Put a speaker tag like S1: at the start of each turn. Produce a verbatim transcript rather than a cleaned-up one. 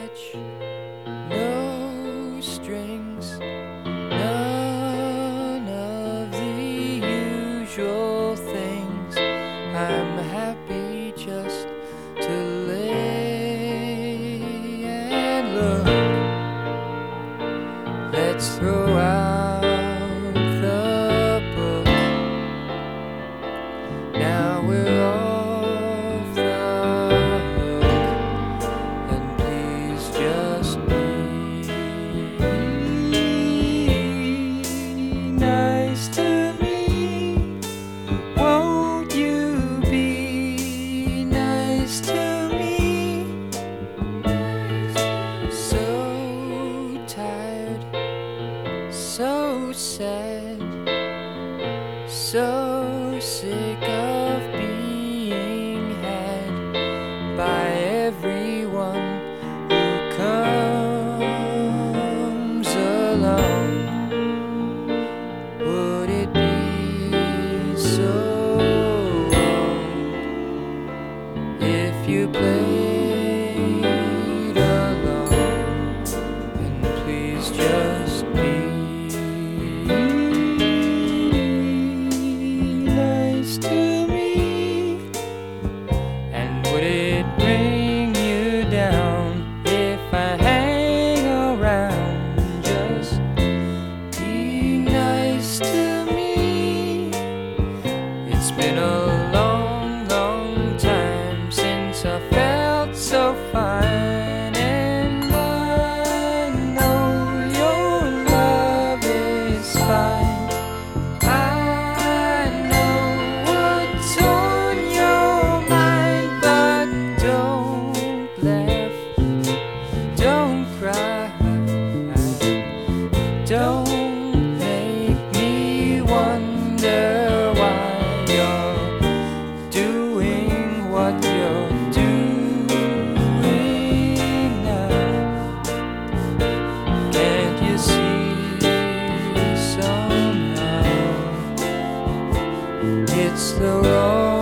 S1: touch, no strings, none of the usual things. I'm happy just to lay and look. Let's throw out the book. Now we're off the hook, and please just be nice to me. Won't you be nice to me? So tired, so sad, so sick of being had by everyone who comes along. Would it be so wrong if you played along? And please just be nice to me. And would it bring you down if I hang around? Just be nice to me. It's been a long, long time since I felt so fine, and I know your love is fine. I know what's on your mind, but don't laugh, don't cry, don't make me wonder why you're doing what you're doing now. Can't you see somehow it's the wrong